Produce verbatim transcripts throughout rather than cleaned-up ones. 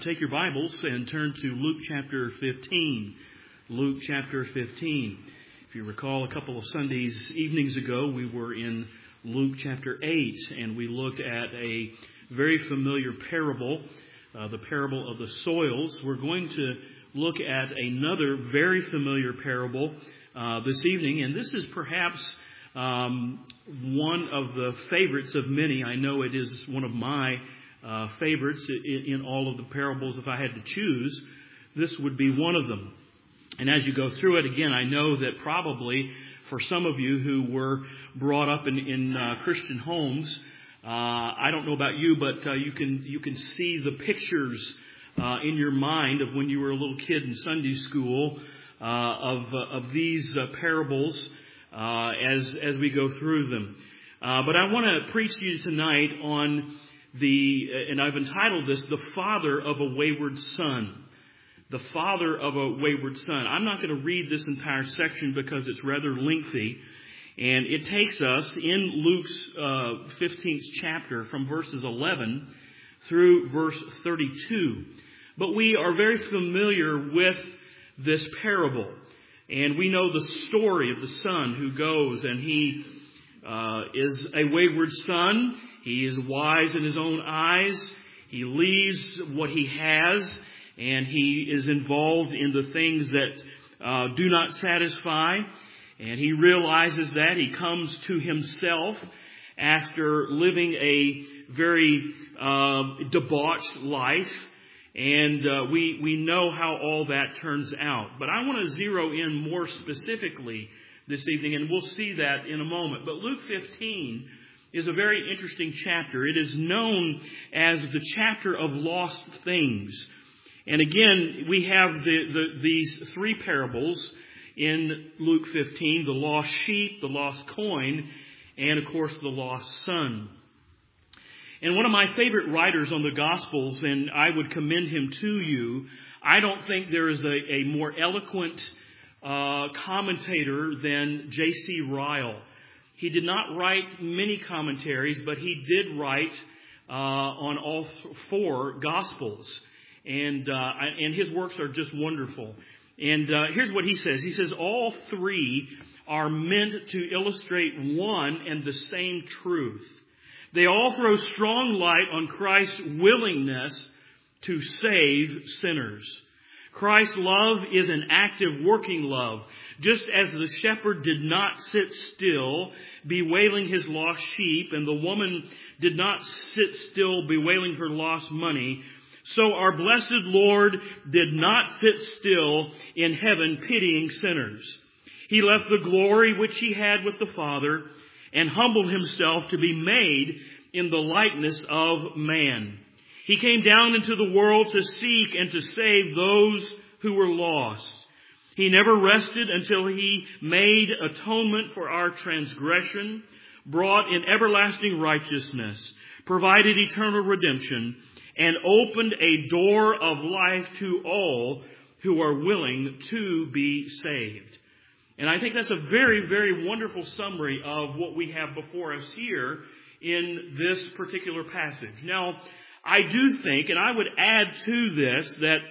Take your Bibles and turn to Luke chapter fifteen. Luke chapter fifteen. If you recall, a couple of Sundays evenings ago, we were in Luke chapter eight, and we looked at a very familiar parable, uh, the parable of the soils. We're going to look at another very familiar parable uh, this evening, and this is perhaps um, one of the favorites of many. I know it is one of my Uh, favorites in, in all of the parables. If I had to choose, this would be one of them. And as you go through it, again, I know that probably for some of you who were brought up in, in uh, Christian homes, uh, I don't know about you, but uh, you can you can see the pictures uh, in your mind of when you were a little kid in Sunday school uh, of uh, of these uh, parables uh, as as we go through them. Uh, but I want to preach to you tonight on The, and I've entitled this, The Father of a Wayward Son. The Father of a Wayward Son. I'm not going to read this entire section because it's rather lengthy. And it takes us in Luke's uh, fifteenth chapter from verses eleven through verse thirty-two. But we are very familiar with this parable. And we know the story of the son who goes and he uh, is a wayward son. He is wise in his own eyes. He leaves what he has, and he is involved in the things that uh, do not satisfy. And he realizes that. He comes to himself after living a very uh, debauched life. And uh, we, we know how all that turns out. But I want to zero in more specifically this evening, and we'll see that in a moment. But Luke fifteen is a very interesting chapter. It is known as the chapter of lost things. And again, we have the, the, these three parables in Luke fifteen, the lost sheep, the lost coin, and of course the lost son. And one of my favorite writers on the Gospels, and I would commend him to you, I don't think there is a, a more eloquent uh, commentator than J C Ryle. He did not write many commentaries, but he did write uh, on all th- four Gospels. And uh, and his works are just wonderful. And uh, here's what he says. He says, all three are meant to illustrate one and the same truth. They all throw strong light on Christ's willingness to save sinners. Christ's love is an active, working love. Just as the shepherd did not sit still, bewailing his lost sheep, and the woman did not sit still, bewailing her lost money, so our blessed Lord did not sit still in heaven, pitying sinners. He left the glory which he had with the Father, and humbled himself to be made in the likeness of man. He came down into the world to seek and to save those who were lost. He never rested until he made atonement for our transgression, brought in everlasting righteousness, provided eternal redemption, and opened a door of life to all who are willing to be saved. And I think that's a very, very wonderful summary of what we have before us here in this particular passage. Now, I do think, and I would add to this, that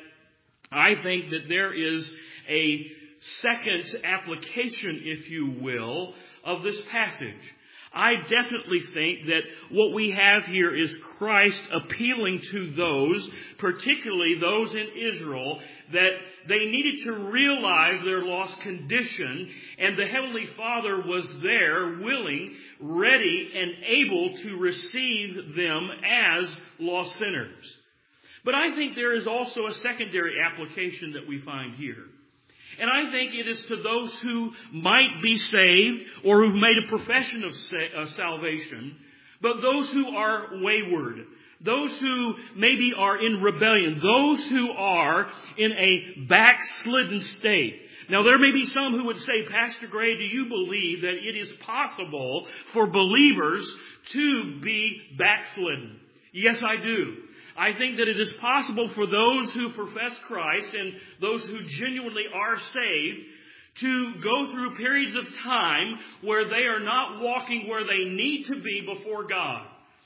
I think that there is a second application, if you will, of this passage. I definitely think that what we have here is Christ appealing to those, particularly those in Israel, that they needed to realize their lost condition, and the Heavenly Father was there, willing, ready, and able to receive them as lost sinners. But I think there is also a secondary application that we find here. And I think it is to those who might be saved or who've made a profession of salvation, but those who are wayward, those who maybe are in rebellion, those who are in a backslidden state. Now, there may be some who would say, Pastor Gray, do you believe that it is possible for believers to be backslidden? Yes, I do. I think that it is possible for those who profess Christ and those who genuinely are saved to go through periods of time where they are not walking where they need to be before God.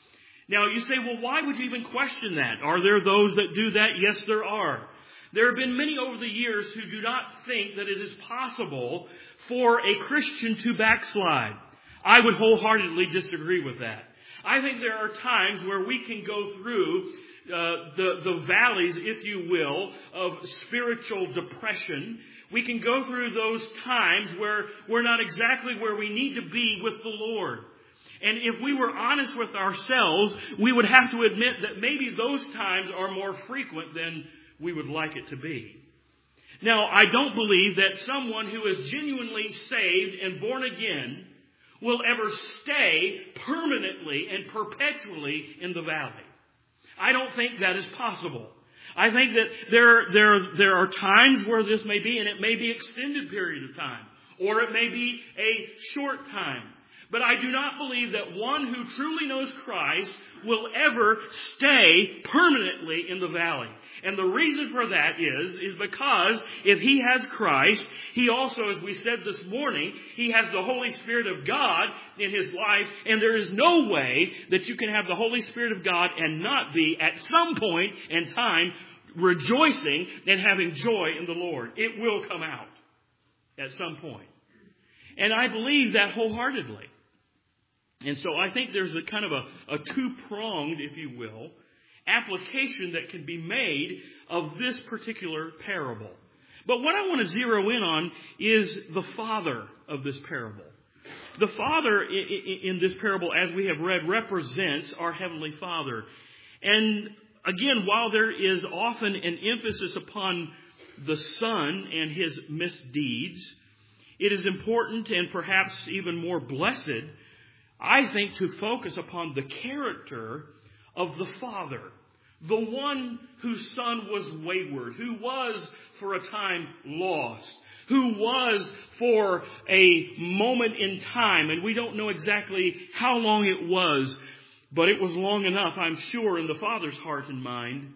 Now you say, well, why would you even question that? Are there those that do that? Yes, there are. There have been many over the years who do not think that it is possible for a Christian to backslide. I would wholeheartedly disagree with that. I think there are times where we can go through uh, the, the valleys, if you will, of spiritual depression. We can go through those times where we're not exactly where we need to be with the Lord. And if we were honest with ourselves, we would have to admit that maybe those times are more frequent than we would like it to be. Now, I don't believe that someone who is genuinely saved and born again will ever stay permanently and perpetually in the valley. I don't think that is possible. I think that there, there, there are times where this may be, and it may be an extended period of time, or it may be a short time. But I do not believe that one who truly knows Christ will ever stay permanently in the valley. And the reason for that is, is because if he has Christ, he also, as we said this morning, he has the Holy Spirit of God in his life. And there is no way that you can have the Holy Spirit of God and not be at some point in time rejoicing and having joy in the Lord. It will come out at some point. And I believe that wholeheartedly. And so I think there's a kind of a, a two-pronged, if you will, application that can be made of this particular parable. But what I want to zero in on is the father of this parable. The father in this parable, as we have read, represents our Heavenly Father. And again, while there is often an emphasis upon the son and his misdeeds, it is important and perhaps even more blessed, I think, to focus upon the character of the father, the one whose son was wayward, who was for a time lost, who was for a moment in time, and we don't know exactly how long it was, but it was long enough, I'm sure, in the father's heart and mind.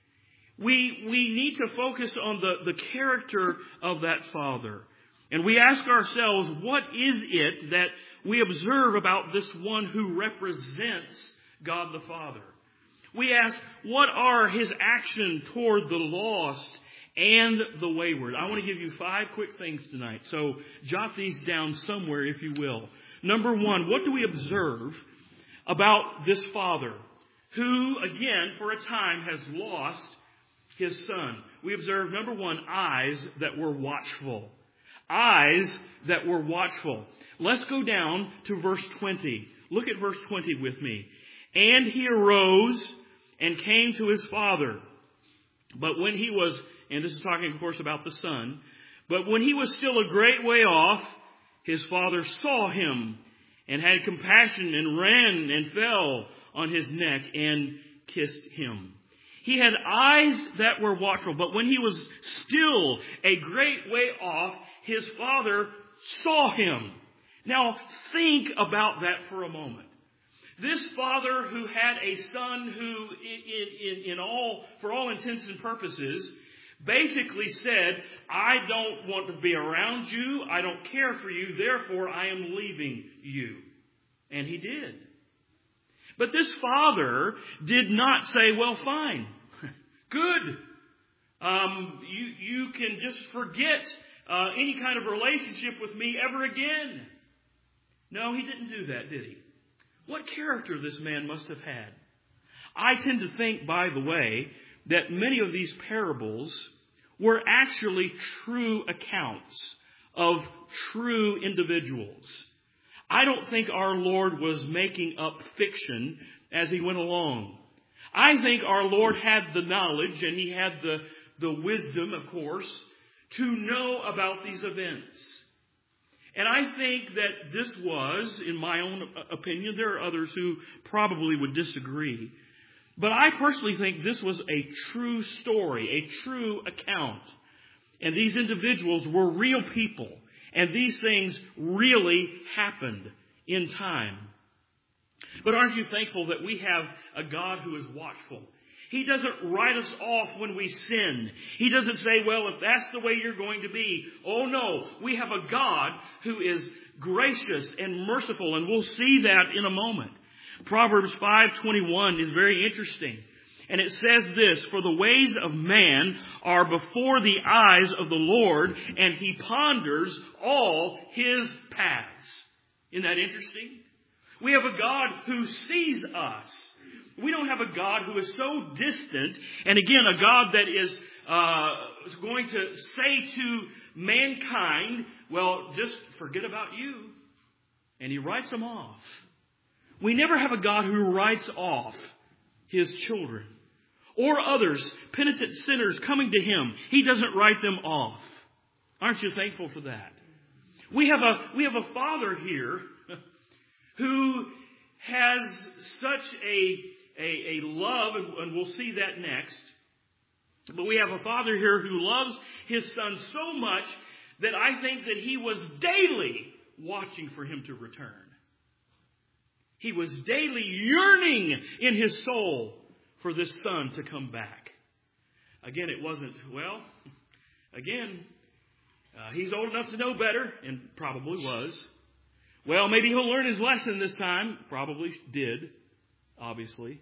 We, we need to focus on the, the character of that father. And we ask ourselves, what is it that we observe about this one who represents God the Father? We ask, what are his actions toward the lost and the wayward? I want to give you five quick things tonight. So jot these down somewhere, if you will. Number one, what do we observe about this father who, again, for a time has lost his son? We observe, number one, eyes that were watchful. Eyes that were watchful. Let's go down to verse twenty. Look at verse twenty with me. And he arose and came to his father. But when he was, and this is talking, of course, about the son, but when he was still a great way off, his father saw him and had compassion and ran and fell on his neck and kissed him. He had eyes that were watchful, but when he was still a great way off, his father saw him. Now, think about that for a moment. This father who had a son who, in, in, in all, for all intents and purposes, basically said, I don't want to be around you, I don't care for you, therefore I am leaving you. And he did. But this father did not say, well, fine, good. Um, you, you can just forget uh, any kind of relationship with me ever again. No, he didn't do that, did he? What character this man must have had. I tend to think, by the way, that many of these parables were actually true accounts of true individuals. I don't think our Lord was making up fiction as he went along. I think our Lord had the knowledge and he had the, the wisdom, of course, to know about these events. And I think that this was, in my own opinion, there are others who probably would disagree, but I personally think this was a true story, a true account. And these individuals were real people, and these things really happened in time. But aren't you thankful that we have a God who is watchful? He doesn't write us off when we sin. He doesn't say, well, if that's the way you're going to be. Oh, no. We have a God who is gracious and merciful, and we'll see that in a moment. Proverbs five twenty-one is very interesting. And it says this, "For the ways of man are before the eyes of the Lord, and He ponders all His paths." Isn't that interesting? We have a God who sees us. We don't have a God who is so distant, and again, a God that is uh, going to say to mankind, well, just forget about you. And He writes them off. We never have a God who writes off His children or others, penitent sinners coming to Him. He doesn't write them off. Aren't you thankful for that? We have a, we have a Father here who has such a, a, a love, and, and we'll see that next. But we have a Father here who loves His Son so much that I think that He was daily watching for Him to return. He was daily yearning in His soul for this Son to come back. Again, it wasn't, well, again, uh, He's old enough to know better, and probably was. Well, maybe He'll learn His lesson this time. Probably did, obviously.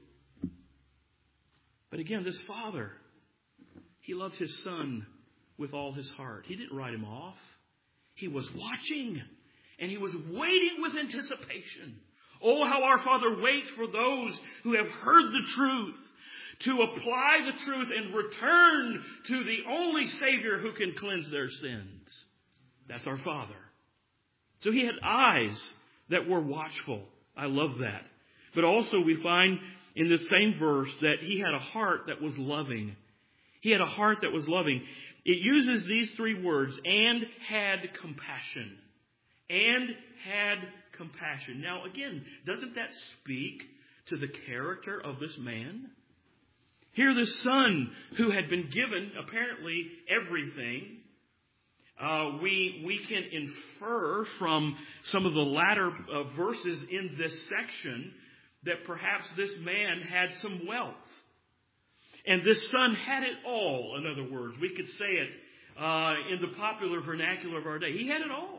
But again, this Father, He loved His Son with all His heart. He didn't write Him off. He was watching, and He was waiting with anticipation. Oh, how our Father waits for those who have heard the truth to apply the truth and return to the only Savior who can cleanse their sins. That's our Father. So He had eyes that were watchful. I love that. But also we find in this same verse that He had a heart that was loving. He had a heart that was loving. It uses these three words, and had compassion. And had compassion. Now again, doesn't that speak to the character of this man? Here this son who had been given apparently everything. Uh, we we can infer from some of the latter uh, verses in this section that perhaps this man had some wealth. And this son had it all, in other words. We could say it uh, in the popular vernacular of our day. He had it all.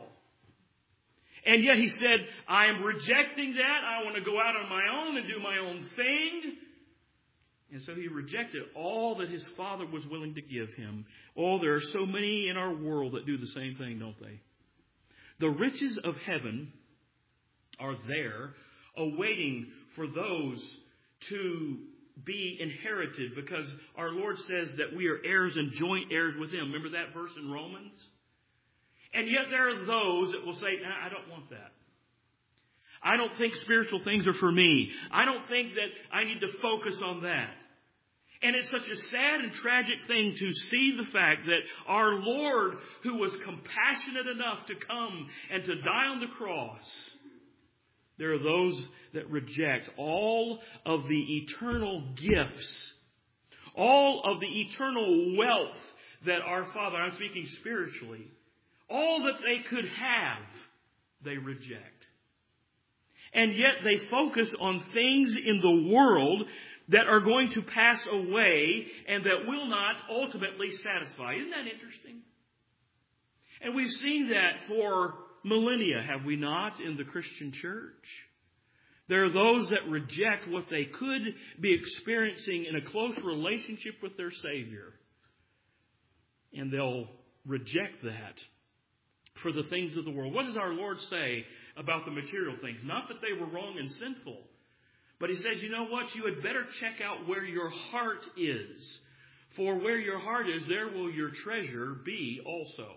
And yet he said, I am rejecting that. I want to go out on my own and do my own thing. And so he rejected all that his father was willing to give him. Oh, there are so many in our world that do the same thing, don't they? The riches of heaven are there, awaiting for those to be inherited, because our Lord says that we are heirs and joint heirs with Him. Remember that verse in Romans? And yet there are those that will say, nah, I don't want that. I don't think spiritual things are for me. I don't think that I need to focus on that. And it's such a sad and tragic thing to see the fact that our Lord, who was compassionate enough to come and to die on the cross, there are those that reject all of the eternal gifts, all of the eternal wealth that our Father, I'm speaking spiritually, all that they could have, they reject. And yet they focus on things in the world that are going to pass away and that will not ultimately satisfy. Isn't that interesting? And we've seen that for millennia, have we not, in the Christian church? There are those that reject what they could be experiencing in a close relationship with their Savior. And they'll reject that for the things of the world. What does our Lord say about the material things? Not that they were wrong and sinful, but He says, you know what? You had better check out where your heart is. For where your heart is, there will your treasure be also.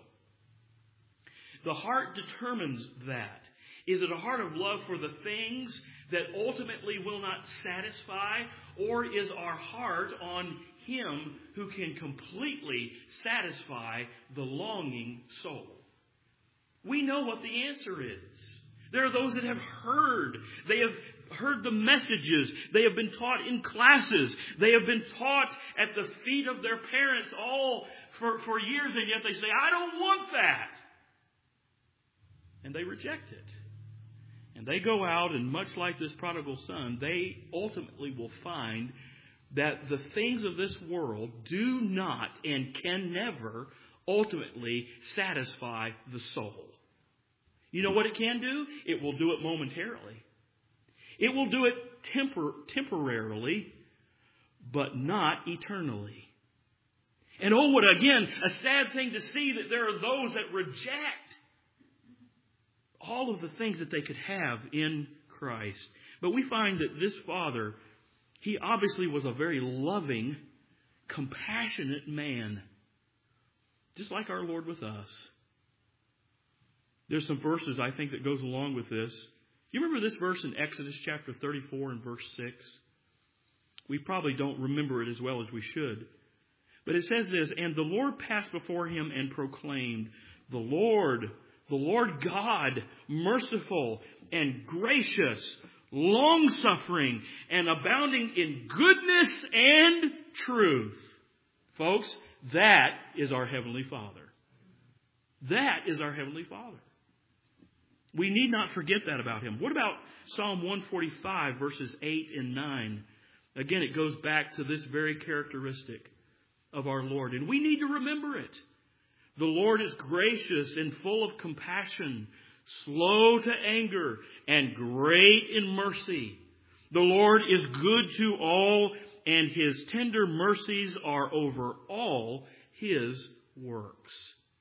The heart determines that. Is it a heart of love for the things that ultimately will not satisfy? Or is our heart on Him who can completely satisfy the longing soul? We know what the answer is. There are those that have heard. They have heard the messages. They have been taught in classes. They have been taught at the feet of their parents all for, for years, and yet they say, I don't want that. And they reject it. And they go out, and much like this prodigal son, they ultimately will find that the things of this world do not and can never ultimately satisfy the soul. You know what it can do? It will do it momentarily. It will do it tempor- temporarily, but not eternally. And oh, what again, a sad thing to see that there are those that reject all of the things that they could have in Christ. But we find that this Father, he obviously was a very loving, compassionate man. Just like our Lord with us. There's some verses I think that goes along with this. You remember this verse in Exodus chapter thirty-four and verse six? We probably don't remember it as well as we should. But it says this, and the Lord passed before him and proclaimed, the Lord, the Lord God, merciful and gracious, long-suffering, and abounding in goodness and truth. Folks, that is our Heavenly Father. That is our Heavenly Father. We need not forget that about Him. What about Psalm one forty-five, verses eight and nine? Again, it goes back to this very characteristic of our Lord. And we need to remember it. The Lord is gracious and full of compassion, slow to anger, and great in mercy. The Lord is good to all, and His tender mercies are over all His works.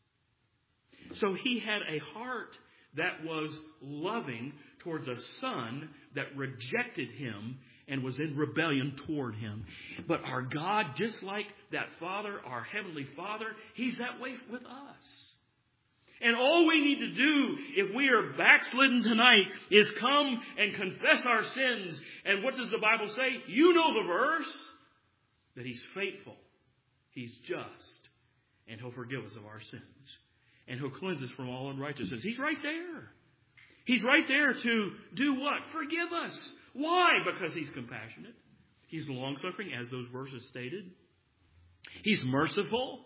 So He had a heart that was loving towards a son that rejected Him and was in rebellion toward Him. But our God, just like that Father, our Heavenly Father, He's that way with us. And all we need to do, if we are backslidden tonight, is come and confess our sins. And what does the Bible say? You know the verse. That He's faithful. He's just. And He'll forgive us of our sins. And He'll cleanse us from all unrighteousness. He's right there. He's right there to do what? Forgive us. Why? Because He's compassionate. He's long-suffering, as those verses stated. He's merciful.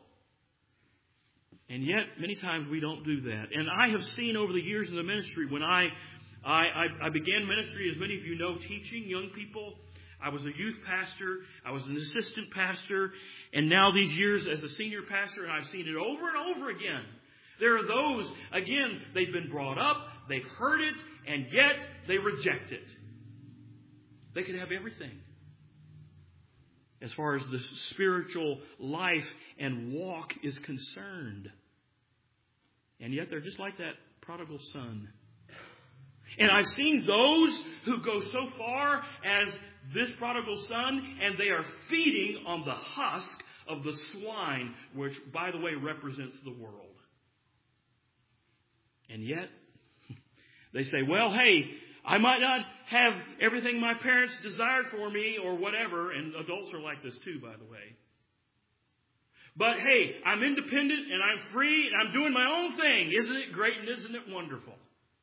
And yet, many times we don't do that. And I have seen over the years in the ministry, when I, I, I, I began ministry, as many of you know, teaching young people. I was a youth pastor. I was an assistant pastor. And now these years as a senior pastor, and I've seen it over and over again. There are those, again, they've been brought up, they've heard it, and yet they reject it. They could have everything. As far as the spiritual life and walk is concerned. And yet they're just like that prodigal son. And I've seen those who go so far as this prodigal son, and they are feeding on the husk of the swine, which, by the way, represents the world. And yet, they say, well, hey, I might not have everything my parents desired for me or whatever. And adults are like this too, by the way. But hey, I'm independent and I'm free and I'm doing my own thing. Isn't it great and isn't it wonderful?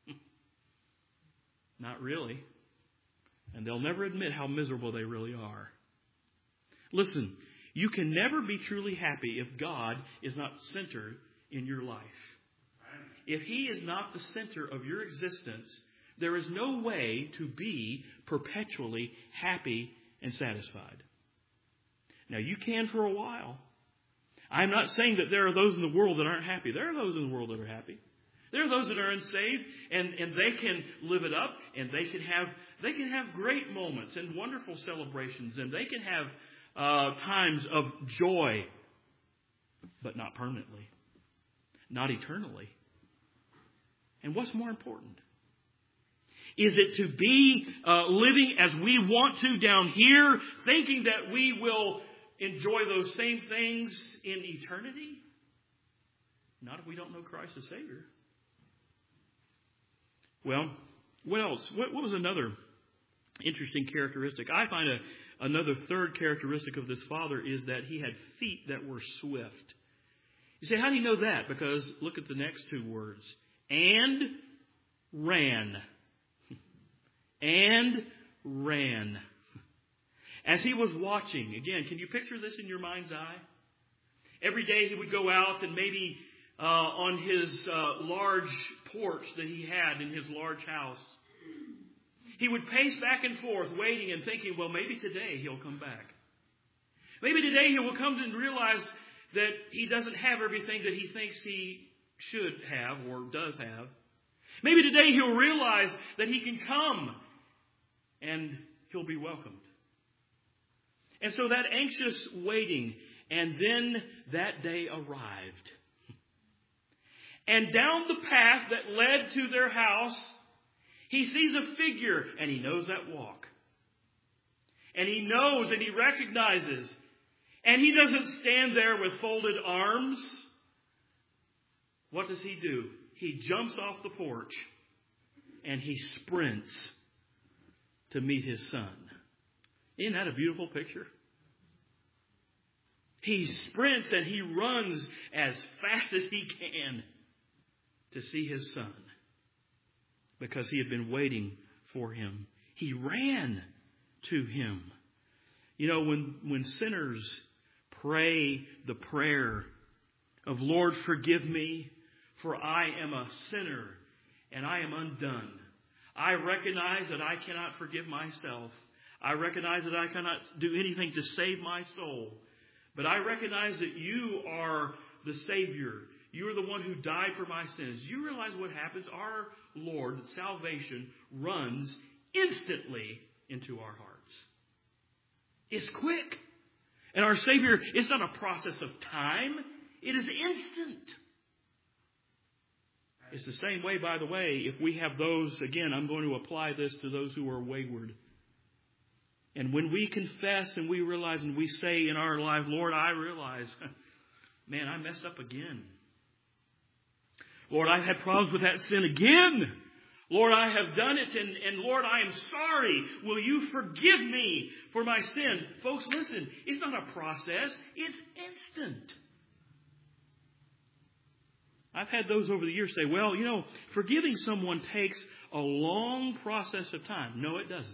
Not really. And they'll never admit how miserable they really are. Listen, you can never be truly happy if God is not centered in your life. If He is not the center of your existence, there is no way to be perpetually happy and satisfied. Now, you can for a while. I'm not saying that there are those in the world that aren't happy. There are those in the world that are happy. There are those that are unsaved, and, and they can live it up, and they can have they can have great moments and wonderful celebrations, and they can have uh, times of joy, but not permanently, not eternally. And what's more important? Is it to be uh, living as we want to down here, thinking that we will enjoy those same things in eternity? Not if we don't know Christ as Savior. Well, what else? What, what was another interesting characteristic? I find a, another third characteristic of this Father is that He had feet that were swift. You say, how do you know that? Because look at the next two words. And ran. And ran. As He was watching, again, can you picture this in your mind's eye? Every day He would go out and maybe uh, on His uh, large porch that He had in His large house, He would pace back and forth, waiting and thinking, well, maybe today He'll come back. Maybe today He will come to realize that He doesn't have everything that He thinks He should have or does have. Maybe today He'll realize that He can come and he'll be welcomed. And so that anxious waiting, and then that day arrived. And down the path that led to their house, he sees a figure, and he knows that walk. And he knows and he recognizes. And he doesn't stand there with folded arms. What does he do? He jumps off the porch and he sprints to meet his son. Isn't that a beautiful picture? He sprints and he runs as fast as he can to see his son because he had been waiting for him. He ran to him. You know, when, when sinners pray the prayer of, Lord, forgive me, for I am a sinner and I am undone. I recognize that I cannot forgive myself. I recognize that I cannot do anything to save my soul. But I recognize that you are the Savior. You are the one who died for my sins. You realize what happens? Our Lord, salvation, runs instantly into our hearts. It's quick. And our Savior, it's not a process of time. It is instant. It's the same way, by the way, if we have those, again, I'm going to apply this to those who are wayward. And when we confess and we realize and we say in our life, Lord, I realize, man, I messed up again. Lord, I've had problems with that sin again. Lord, I have done it, and, and Lord, I am sorry. Will you forgive me for my sin? Folks, listen, it's not a process. It's instant. I've had those over the years say, well, you know, forgiving someone takes a long process of time. No, it doesn't.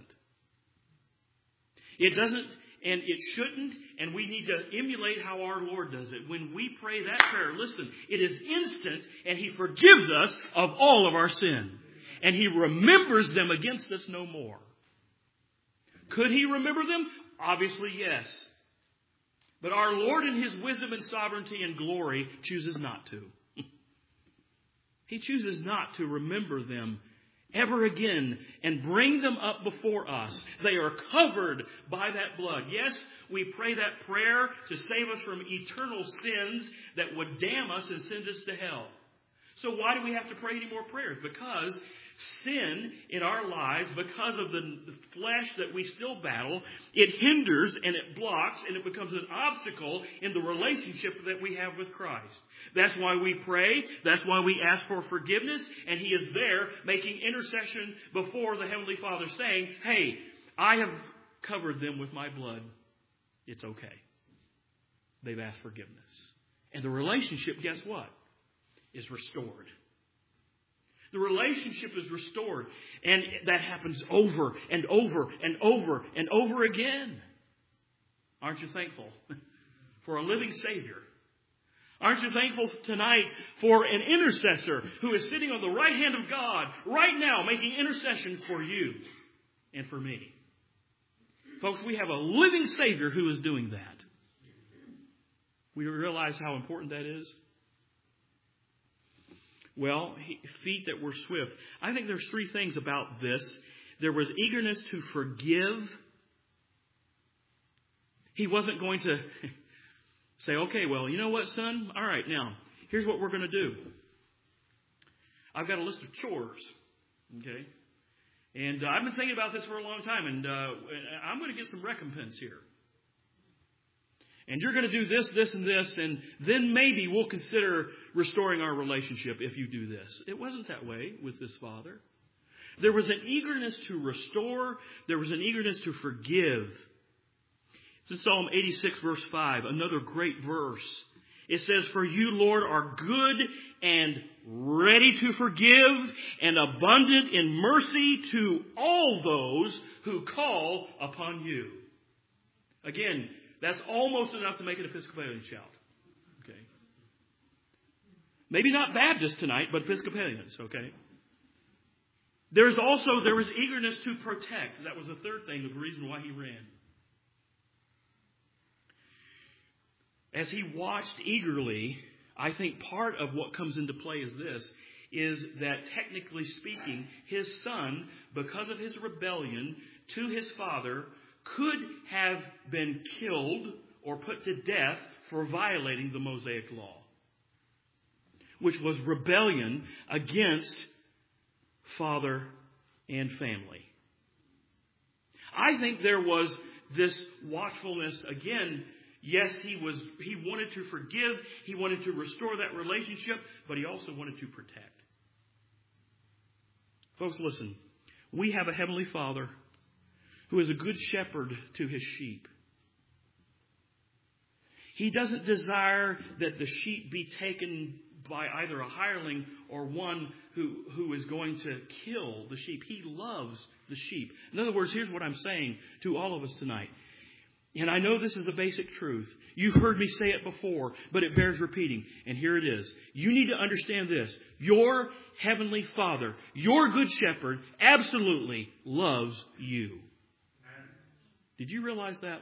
It doesn't, and it shouldn't, and we need to emulate how our Lord does it. When we pray that prayer, listen, it is instant, and He forgives us of all of our sin. And He remembers them against us no more. Could He remember them? Obviously, yes. But our Lord in His wisdom and sovereignty and glory chooses not to. He chooses not to remember them ever again and bring them up before us. They are covered by that blood. Yes, we pray that prayer to save us from eternal sins that would damn us and send us to hell. So why do we have to pray any more prayers? Because sin in our lives, because of the, the flesh that we still battle, it hinders and it blocks and it becomes an obstacle in the relationship that we have with Christ. That's why we pray. That's why we ask for forgiveness. And He is there making intercession before the Heavenly Father saying, hey, I have covered them with my blood. It's okay. They've asked forgiveness. And the relationship, guess what? Is restored. The relationship is restored. And that happens over and over and over and over again. Aren't you thankful for a living Savior? Aren't you thankful tonight for an intercessor who is sitting on the right hand of God right now making intercession for you and for me? Folks, we have a living Savior who is doing that. We realize how important that is? Well, feet that were swift. I think there's three things about this. There was eagerness to forgive. He wasn't going to say, okay, well, you know what, son? All right, now, here's what we're going to do. I've got a list of chores, okay? And uh, I've been thinking about this for a long time, and uh, I'm going to get some recompense here. And you're going to do this, this, and this, and then maybe we'll consider restoring our relationship if you do this. It wasn't that way with this father. There was an eagerness to restore. There was an eagerness to forgive. This is Psalm eighty-six, verse five, another great verse. It says, for you, Lord, are good and ready to forgive and abundant in mercy to all those who call upon you. Again, that's almost enough to make an Episcopalian shout. Okay. Maybe not Baptists tonight, but Episcopalians, okay? There's also, there was eagerness to protect. That was the third thing, the reason why he ran. As he watched eagerly, I think part of what comes into play is this, is that technically speaking, his son, because of his rebellion, to his father could have been killed or put to death for violating the Mosaic law, which was rebellion against father and family. I think there was this watchfulness again. Yes, he was. He wanted to forgive. He wanted to restore that relationship, but he also wanted to protect. Folks, listen. We have a Heavenly Father who is a good shepherd to his sheep. He doesn't desire that the sheep be taken by either a hireling or one who, who is going to kill the sheep. He loves the sheep. In other words, here's what I'm saying to all of us tonight. And I know this is a basic truth. You've heard me say it before, but it bears repeating. And here it is. You need to understand this. Your Heavenly Father, your Good Shepherd, absolutely loves you. Did you realize that?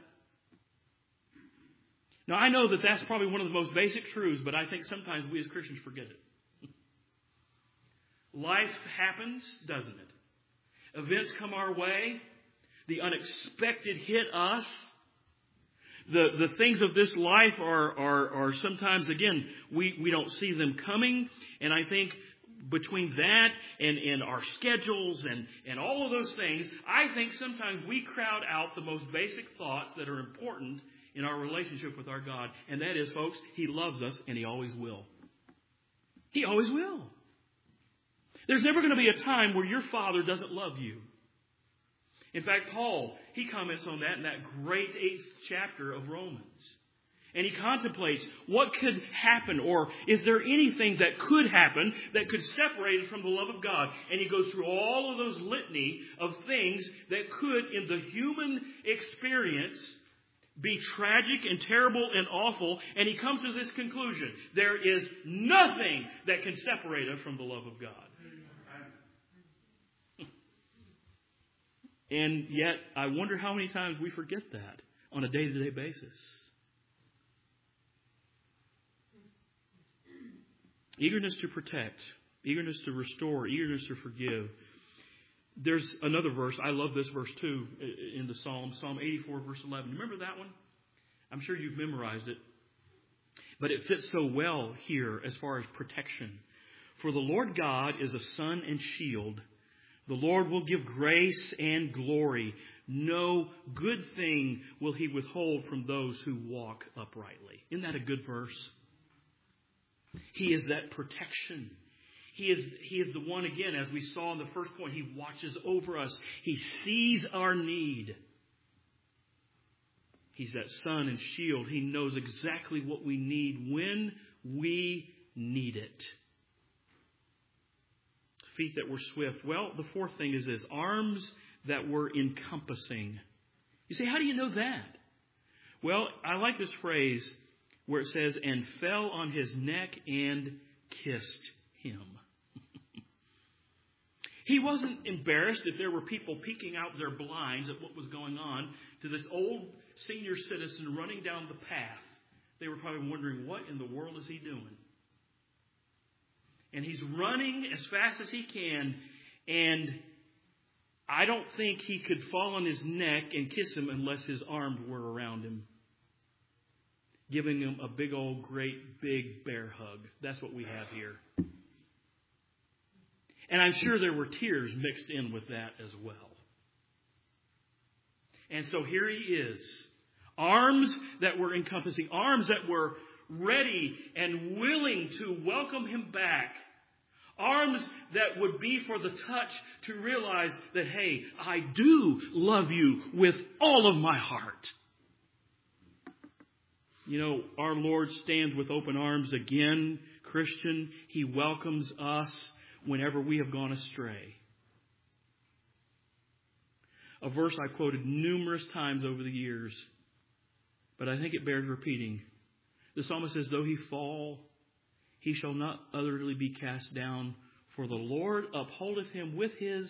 Now, I know that that's probably one of the most basic truths, but I think sometimes we as Christians forget it. Life happens, doesn't it? Events come our way. The unexpected hit us. The, the things of this life are, are, are sometimes, again, we, we don't see them coming. And I think between that and, and our schedules and, and all of those things, I think sometimes we crowd out the most basic thoughts that are important in our relationship with our God. And that is, folks, He loves us and He always will. He always will. There's never going to be a time where your Father doesn't love you. In fact, Paul, he comments on that in that great eighth chapter of Romans. And he contemplates what could happen, or is there anything that could happen that could separate us from the love of God? And he goes through all of those litany of things that could, in the human experience, be tragic and terrible and awful. And he comes to this conclusion. There is nothing that can separate us from the love of God. And yet, I wonder how many times we forget that on a day-to-day basis. Eagerness to protect, eagerness to restore, eagerness to forgive. There's another verse. I love this verse too in the Psalm, Psalm eighty-four, verse eleven. Remember that one? I'm sure you've memorized it. But it fits so well here as far as protection. For the Lord God is a sun and shield. The Lord will give grace and glory. No good thing will He withhold from those who walk uprightly. Isn't that a good verse? He is that protection. He is, he is the one, again, as we saw in the first point, He watches over us. He sees our need. He's that sun and shield. He knows exactly what we need when we need it. Feet that were swift. Well, the fourth thing is this. Arms that were encompassing. You say, how do you know that? Well, I like this phrase where it says, and fell on his neck and kissed him. He wasn't embarrassed if there were people peeking out their blinds at what was going on to this old senior citizen running down the path. They were probably wondering, what in the world is he doing? And he's running as fast as he can, and I don't think he could fall on his neck and kiss him unless his arms were around him, giving him a big old, great, big bear hug. That's what we have here. And I'm sure there were tears mixed in with that as well. And so here he is. Arms that were encompassing, arms that were ready and willing to welcome him back. Arms that would be for the touch to realize that, hey, I do love you with all of my heart. You know, our Lord stands with open arms again, Christian. He welcomes us whenever we have gone astray. A verse I've quoted numerous times over the years, but I think it bears repeating. The psalmist says, though he fall, he shall not utterly be cast down, for the Lord upholdeth him with his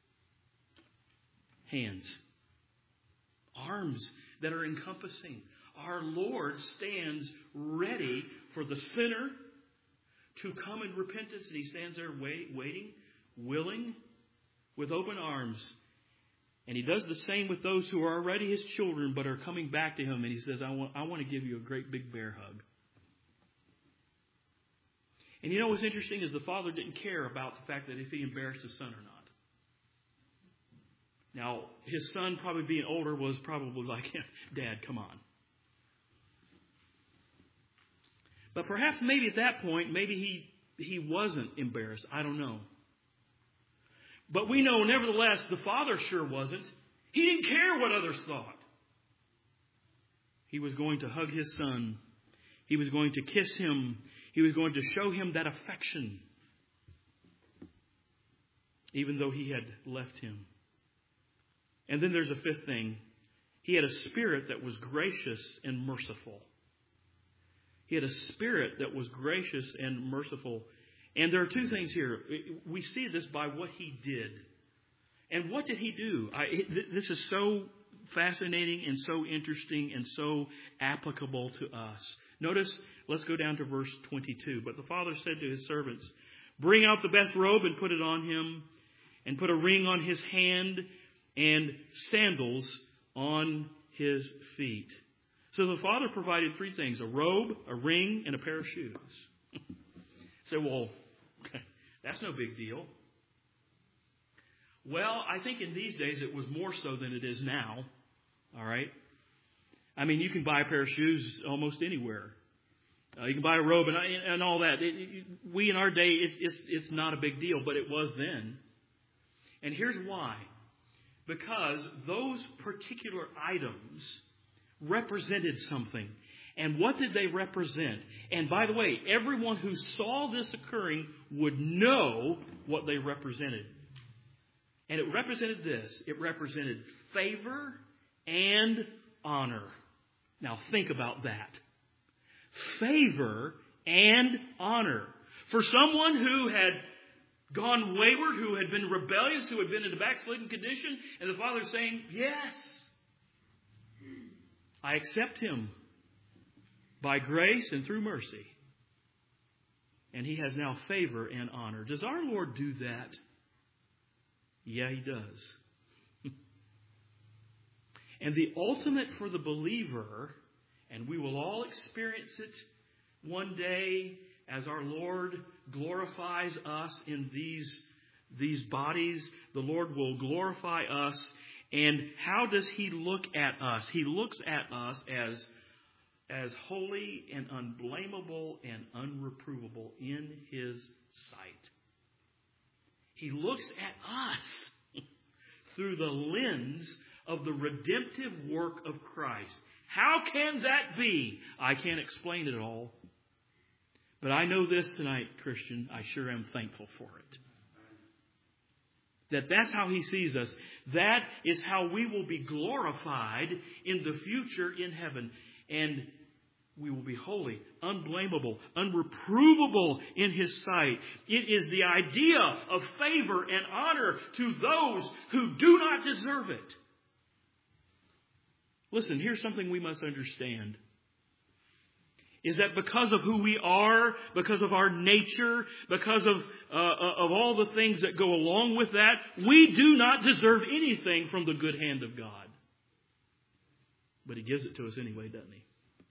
hands. Arms that are encompassing. Our Lord stands ready for the sinner to come in repentance, and He stands there wait, waiting, willing, with open arms. And he does the same with those who are already his children but are coming back to him. And he says, I want, I want to give you a great big bear hug. And you know what's interesting is the father didn't care about the fact that if he embarrassed his son or not. Now, his son, probably being older, was probably like, Dad, come on. But perhaps maybe at that point, maybe he, he wasn't embarrassed. I don't know. But we know, nevertheless, the father sure wasn't. He didn't care what others thought. He was going to hug his son. He was going to kiss him. He was going to show him that affection, even though he had left him. And then there's a fifth thing. He had a spirit that was gracious and merciful. He had a spirit that was gracious and merciful. And there are two things here. We see this by what he did. And what did he do? I, this is so fascinating and so interesting and so applicable to us. Notice, let's go down to verse twenty-two. But the father said to his servants, bring out the best robe and put it on him, and put a ring on his hand and sandals on his feet. So the father provided three things: a robe, a ring, and a pair of shoes. So, well, that's no big deal. Well, I think in these days it was more so than it is now. All right? I mean, you can buy a pair of shoes almost anywhere. Uh, you can buy a robe and, and all that. It, it, we in our day, it's, it's, it's not a big deal, but it was then. And here's why. Because those particular items represented something. And what did they represent? And by the way, everyone who saw this occurring would know what they represented. And it represented this. It represented favor and honor. Now think about that. Favor and honor. For someone who had gone wayward, who had been rebellious, who had been in a backslidden condition, and the father saying, yes, I accept him by grace and through mercy. And he has now favor and honor. Does our Lord do that? Yeah, he does. And the ultimate for the believer, and we will all experience it one day as our Lord glorifies us in these, these bodies, the Lord will glorify us. And how does he look at us? He looks at us as, as holy and unblameable and unreprovable in his sight. He looks at us through the lens of the redemptive work of Christ. How can that be? I can't explain it all. But I know this tonight, Christian. I sure am thankful for it. That that's how he sees us. That is how we will be glorified in the future in heaven. And we will be holy, unblameable, unreprovable in his sight. It is the idea of favor and honor to those who do not deserve it. Listen, here's something we must understand. Is that because of who we are, because of our nature, because of, uh, of all the things that go along with that, we do not deserve anything from the good hand of God. But he gives it to us anyway, doesn't he?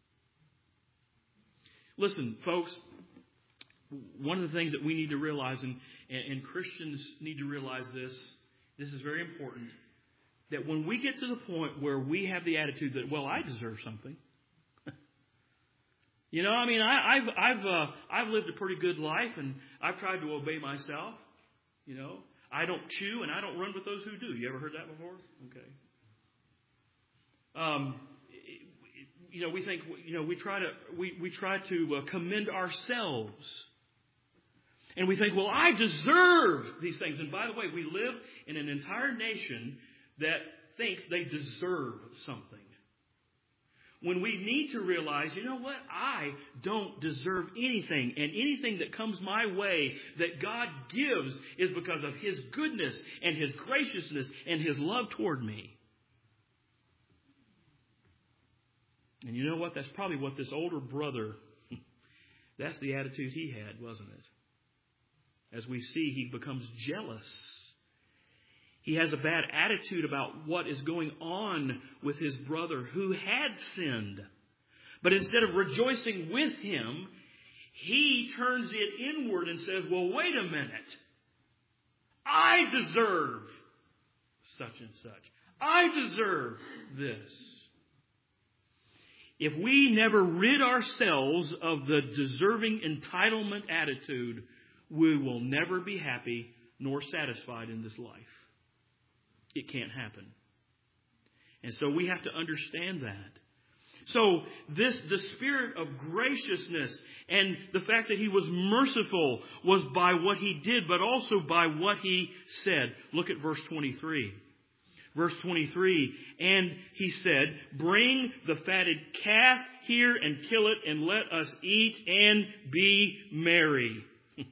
Listen, folks, one of the things that we need to realize, and, and Christians need to realize this, this is very important, that when we get to the point where we have the attitude that, well, I deserve something. You know, I mean, I, I've I've uh, I've lived a pretty good life, and I've tried to obey myself. You know, I don't chew and I don't run with those who do. You ever heard that before? Okay. Um, you know, we think, you know, we try to we we try to uh, commend ourselves, and we think, well, I deserve these things. And by the way, we live in an entire nation that thinks they deserve something. When we need to realize, you know what? I don't deserve anything. And anything that comes my way that God gives is because of his goodness and his graciousness and his love toward me. And you know what? That's probably what this older brother, that's the attitude he had, wasn't it? As we see, he becomes jealous. He has a bad attitude about what is going on with his brother who had sinned. But instead of rejoicing with him, he turns it inward and says, well, wait a minute. I deserve such and such. I deserve this. If we never rid ourselves of the deserving entitlement attitude, we will never be happy nor satisfied in this life. It can't happen. And so we have to understand that. So this, the spirit of graciousness and the fact that he was merciful was by what he did, but also by what he said. Look at verse twenty-three. Verse twenty-three, and he said, bring the fatted calf here and kill it, and let us eat and be merry.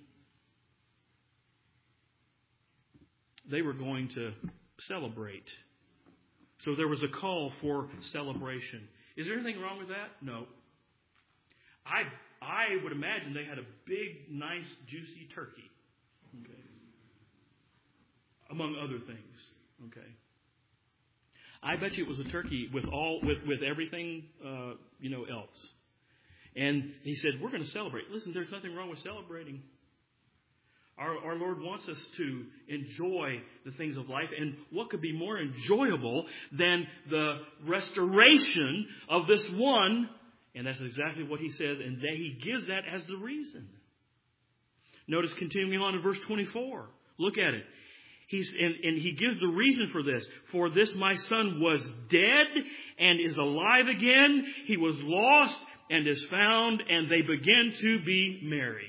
They were going to celebrate. So there was a call for celebration. Is there anything wrong with that? No. I I would imagine they had a big, nice, juicy turkey. Okay. Among other things. Okay. I bet you it was a turkey with all with, with everything uh, you know else. And he said, we're going to celebrate. Listen, there's nothing wrong with celebrating. Our, our Lord wants us to enjoy the things of life. And what could be more enjoyable than the restoration of this one? And that's exactly what he says. And that he gives that as the reason. Notice continuing on in verse twenty-four. Look at it. He's, and, and he gives the reason for this. For this my son was dead and is alive again. He was lost and is found. And they begin to be merry.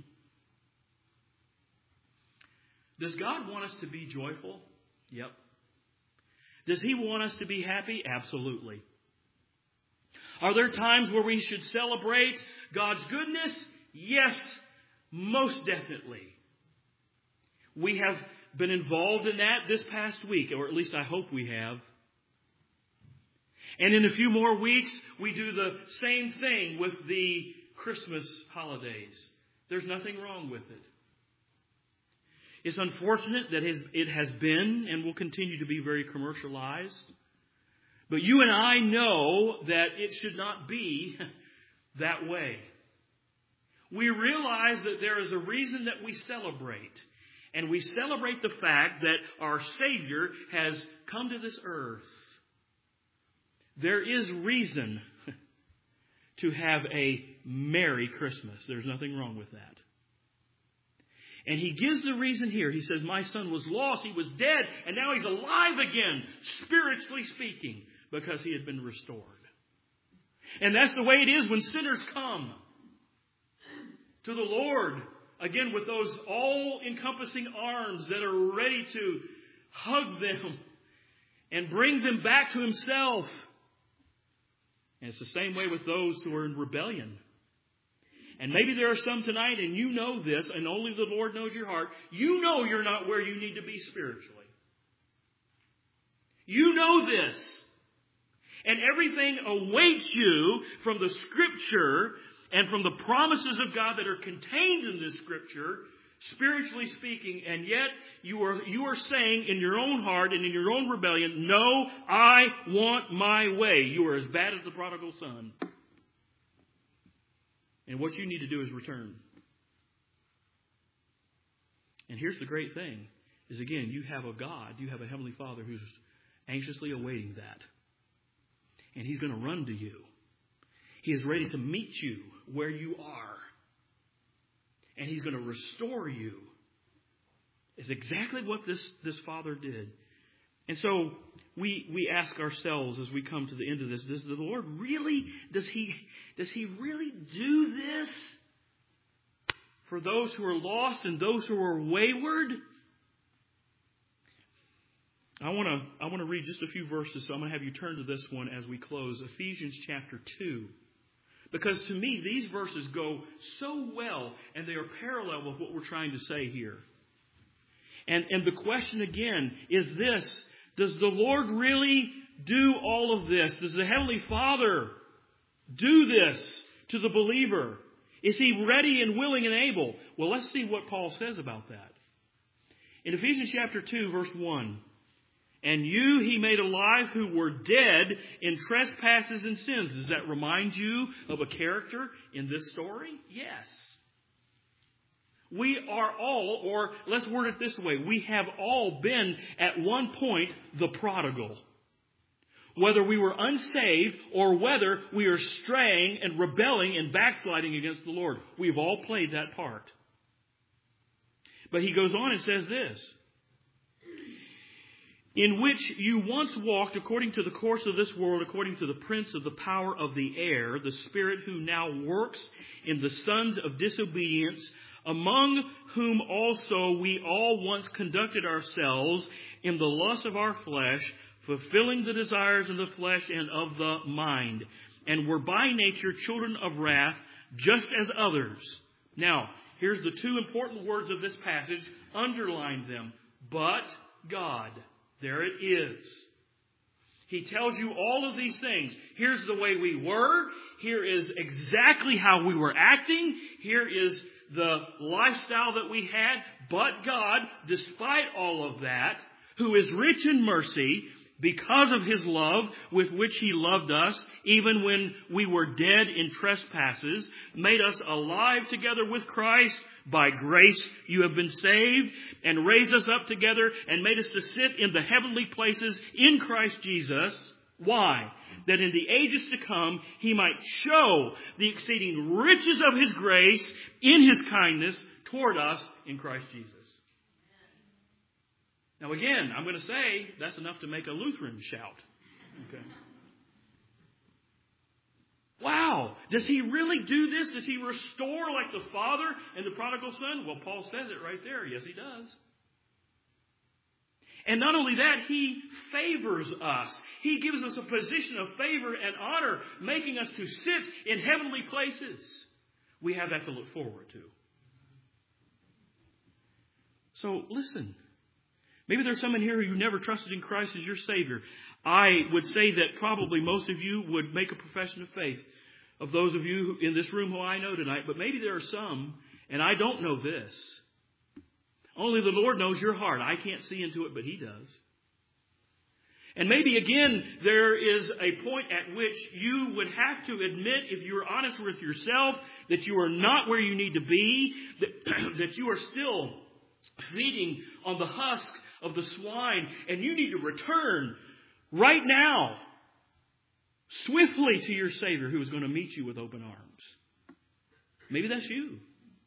Does God want us to be joyful? Yep. Does He want us to be happy? Absolutely. Are there times where we should celebrate God's goodness? Yes, most definitely. We have been involved in that this past week, or at least I hope we have. And in a few more weeks, we do the same thing with the Christmas holidays. There's nothing wrong with it. It's unfortunate that it has been and will continue to be very commercialized. But you and I know that it should not be that way. We realize that there is a reason that we celebrate. And we celebrate the fact that our Savior has come to this earth. There is reason to have a Merry Christmas. There's nothing wrong with that. And he gives the reason here. He says, my son was lost, he was dead, and now he's alive again, spiritually speaking, because he had been restored. And that's the way it is when sinners come to the Lord, again with those all-encompassing arms that are ready to hug them and bring them back to himself. And it's the same way with those who are in rebellion. And maybe there are some tonight, and you know this, and only the Lord knows your heart. You know you're not where you need to be spiritually. You know this. And everything awaits you from the Scripture and from the promises of God that are contained in this Scripture, spiritually speaking, and yet you are you are saying in your own heart and in your own rebellion, no, I want my way. You are as bad as the prodigal son. And what you need to do is return. And here's the great thing, is again, you have a God, you have a Heavenly Father who's anxiously awaiting that. And He's going to run to you. He is ready to meet you where you are. And He's going to restore you. It's exactly what this, this Father did. And so we we ask ourselves as we come to the end of this, does the Lord really, does He does He really do this for those who are lost and those who are wayward? I want to I want to read just a few verses, so I'm going to have you turn to this one as we close. Ephesians chapter two. Because to me, these verses go so well, and they are parallel with what we're trying to say here. And, and the question again is this. Does the Lord really do all of this? Does the Heavenly Father do this to the believer? Is He ready and willing and able? Well, let's see what Paul says about that. In Ephesians chapter two, verse one, And you he made alive who were dead in trespasses and sins. Does that remind you of a character in this story? Yes. We are all, or let's word it this way, we have all been at one point the prodigal. Whether we were unsaved or whether we are straying and rebelling and backsliding against the Lord. We've all played that part. But he goes on and says this. In which you once walked according to the course of this world, according to the prince of the power of the air, the spirit who now works in the sons of disobedience, among whom also we all once conducted ourselves in the lust of our flesh, fulfilling the desires of the flesh and of the mind, and were by nature children of wrath, just as others. Now, here's the two important words of this passage. Underline them. But God. There it is. He tells you all of these things. Here's the way we were. Here is exactly how we were acting. Here is the lifestyle that we had. But God, despite all of that, who is rich in mercy, because of His love with which He loved us, even when we were dead in trespasses, made us alive together with Christ. By grace you have been saved, and raised us up together and made us to sit in the heavenly places in Christ Jesus. Why? That in the ages to come He might show the exceeding riches of His grace in His kindness toward us in Christ Jesus. Now again, I'm going to say that's enough to make a Lutheran shout. Okay. Wow, does He really do this? Does He restore like the Father and the prodigal son? Well, Paul says it right there. Yes, He does. And not only that, He favors us. He gives us a position of favor and honor, making us to sit in heavenly places. We have that to look forward to. So listen, maybe there's someone here who never trusted in Christ as your Savior. I would say that probably most of you would make a profession of faith, of those of you in this room who I know tonight. But maybe there are some, and I don't know this. Only the Lord knows your heart. I can't see into it, but He does. And maybe again, there is a point at which you would have to admit, if you're honest with yourself, that you are not where you need to be, that, that you are still feeding on the husk of the swine, and you need to return right now, swiftly to your Savior who is going to meet you with open arms. Maybe that's you.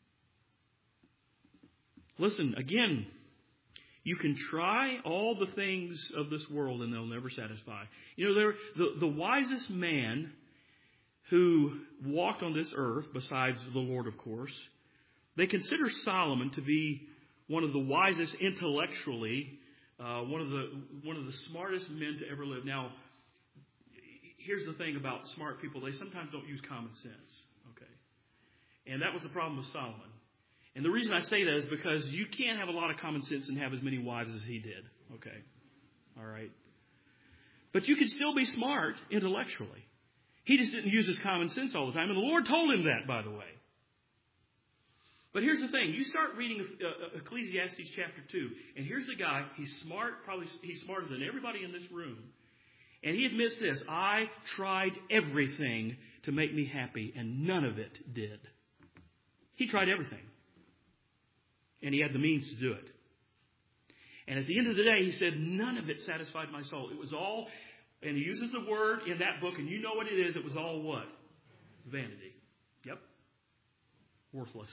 Listen, again, you can try all the things of this world and they'll never satisfy. You know, there, the, the wisest man who walked on this earth, besides the Lord, of course, they consider Solomon to be one of the wisest intellectually, Uh, one of the one of the smartest men to ever live. Now, here's the thing about smart people. They sometimes don't use common sense. Okay. And that was the problem with Solomon. And the reason I say that is because you can't have a lot of common sense and have as many wives as he did. Okay. All right. But you can still be smart intellectually. He just didn't use his common sense all the time. And the Lord told him that, by the way. But here's the thing. You start reading uh, Ecclesiastes chapter two. And here's the guy. He's smart. Probably he's smarter than everybody in this room. And he admits this. I tried everything to make me happy. And none of it did. He tried everything. And he had the means to do it. And at the end of the day, he said, none of it satisfied my soul. It was all, and he uses the word in that book. And you know what it is. It was all what? Vanity. Yep. Worthless.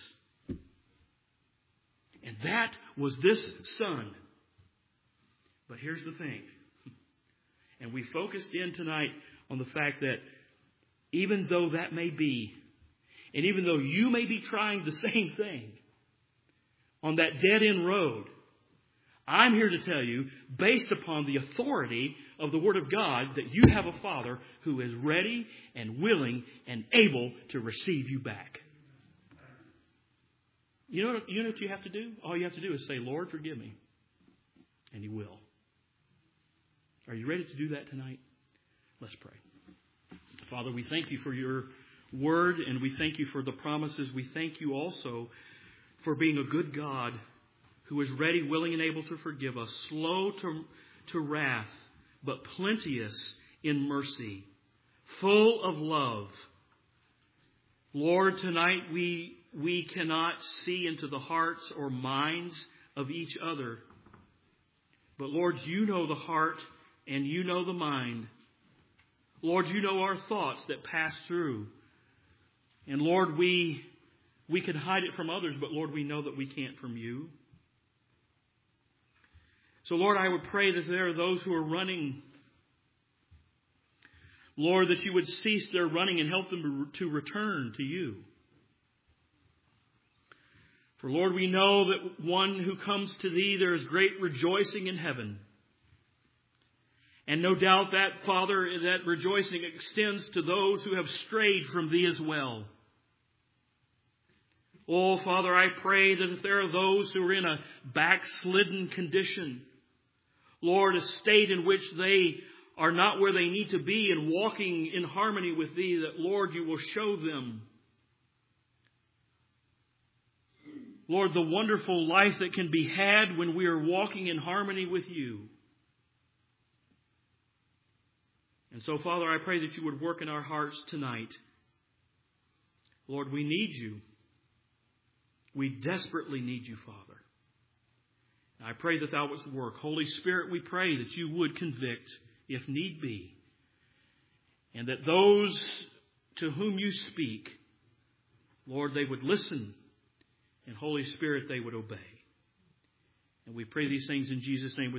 And that was this son. But here's the thing. And we focused in tonight on the fact that even though that may be, and even though you may be trying the same thing on that dead-end road, I'm here to tell you, based upon the authority of the Word of God, that you have a Father who is ready and willing and able to receive you back. You know, what, you know what you have to do? All you have to do is say, Lord, forgive me. And He will. Are you ready to do that tonight? Let's pray. Father, we thank You for Your Word, and we thank You for the promises. We thank You also for being a good God who is ready, willing, and able to forgive us, slow to, to wrath, but plenteous in mercy, full of love. Lord, tonight we, we cannot see into the hearts or minds of each other. But Lord, you know the heart and you know the mind. Lord, you know our thoughts that pass through. And Lord, we, we can hide it from others, but Lord, we know that we can't from you. So Lord, I would pray that there are those who are running, Lord, that you would cease their running and help them to return to you. For Lord, we know that one who comes to thee, there is great rejoicing in heaven. And no doubt that, Father, that rejoicing extends to those who have strayed from thee as well. Oh, Father, I pray that if there are those who are in a backslidden condition, Lord, a state in which they are not where they need to be and walking in harmony with thee, that, Lord, you will show them, Lord, the wonderful life that can be had when we are walking in harmony with you. And so, Father, I pray that you would work in our hearts tonight. Lord, we need you. We desperately need you, Father. And I pray that thou wouldst work. Holy Spirit, we pray that you would convict, if need be, and that those to whom you speak, Lord, they would listen, and Holy Spirit, they would obey. And we pray these things in Jesus' name.